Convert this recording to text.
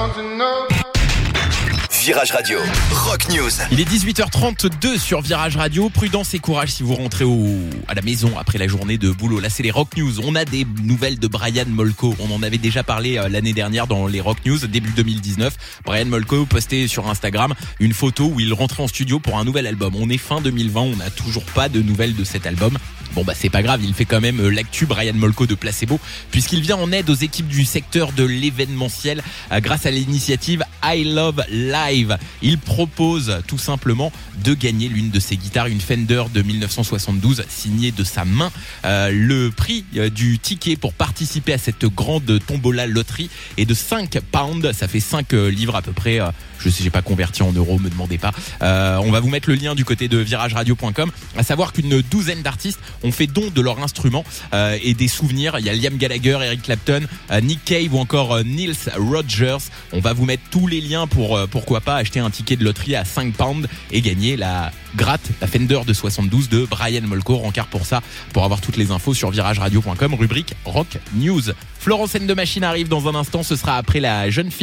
Virage Radio, Rock News. Il est 18h32 sur Virage Radio. Prudence et courage si vous rentrez à la maison après la journée de boulot. Là, c'est les Rock News. On a des nouvelles de Brian Molko. On en avait déjà parlé l'année dernière dans les Rock News, début 2019. Brian Molko postait sur Instagram une photo où il rentrait en studio pour un nouvel album. On est fin 2020, on n'a toujours pas de nouvelles de cet album. Bon c'est pas grave, il fait quand même l'actu Brian Molko de Placebo, puisqu'il vient en aide aux équipes du secteur de l'événementiel grâce à l'initiative I Love Live. Il propose tout simplement de gagner l'une de ses guitares, une Fender de 1972 signée de sa main. Le prix du ticket pour participer à cette grande tombola loterie est de 5 pounds, ça fait 5 livres à peu près. Je sais, j'ai pas converti en euros, me demandez pas. On va vous mettre le lien du côté de virageradio.com. À savoir qu'une douzaine d'artistes ont fait don de leurs instruments et des souvenirs. Il y a Liam Gallagher, Eric Clapton, Nick Cave ou encore Nils Rodgers. On va vous mettre tous les liens pour pourquoi pas acheter un ticket de loterie à 5 pounds et gagner la Fender de 72 de Brian Molko. Rencard pour ça, pour avoir toutes les infos sur virageradio.com, rubrique Rock News. Florence N de Machine arrive dans un instant, ce sera après la jeune fille